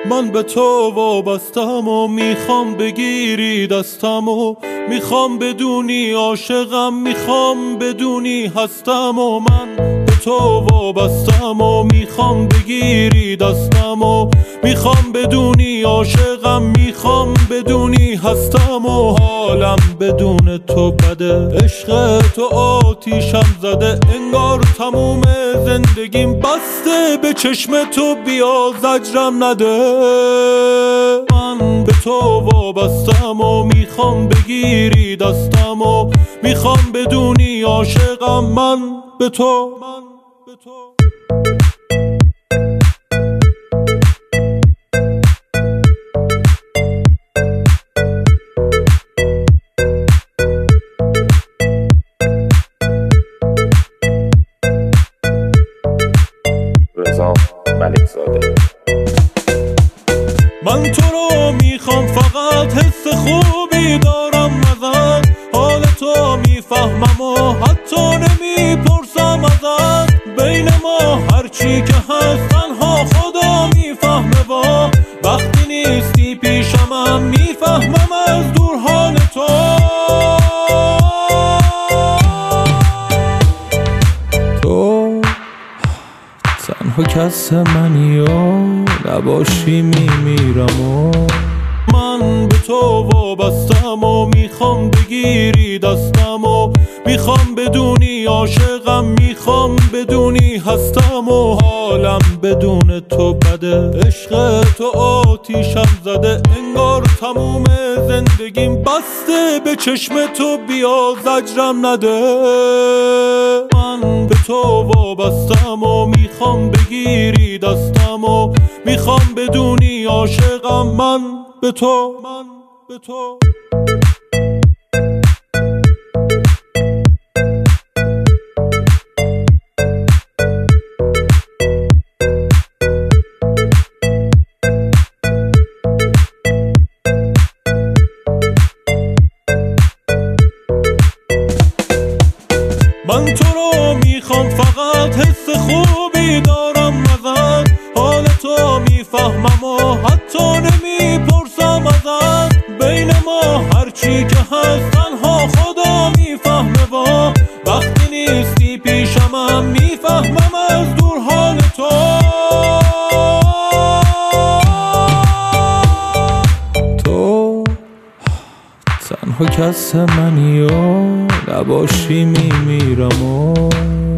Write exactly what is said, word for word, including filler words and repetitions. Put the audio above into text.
من به تو وابستم و میخوام بگیری دستم و میخوام بدونی عاشقم، میخوام بدونی هستم و من به تو وابستم و میخوام بگیری دستم و میخوام بدونی عاشقم، میخوام بدونی هستم و حالم بدون تو بده. عشق تو آتیشم زده، انگار تموم زندگیم بسته به چشم تو، بیا زجرم نده. من به تو وابستم و میخوام بگیری دستم و میخوام بدونی عاشقم، من به تو من به تو رضا ملک زاده. من تو رو میخوام، فقط حس خوبی دارم ازت، حال تو میفهمم و حتی نمیپرسم ازت. بین ما هرچی که هست تنها خدا میفهمه و وقتی نیستی پیشمم میفهمم از دور حال تو. تو تنها کس منی و نباشی میمیرم و من به تو وابستم و میخوام بگیری دستم و میخوام بدونی عاشقم، میخوام بدونی هستم و حالم بدون تو بده. عشق تو آتیشم زده، انگار تموم زندگیم بسته به چشم تو، بیا زجرم نده. من به تو وابستم و میخوام بگیری دستم و میخوام بدونی عاشقم، من به تو من به تو من تو رو میخوام، فقط حس خوبی دارم ازت، حال تو میفهمم و حتی نمیپرسم ازت. بین ما هرچی که هست تنها خدا میفهمه و وقتی نیستی پیشمم میفهمم از دور حال تو. تو تنها کس منی و نباشی میمیرم و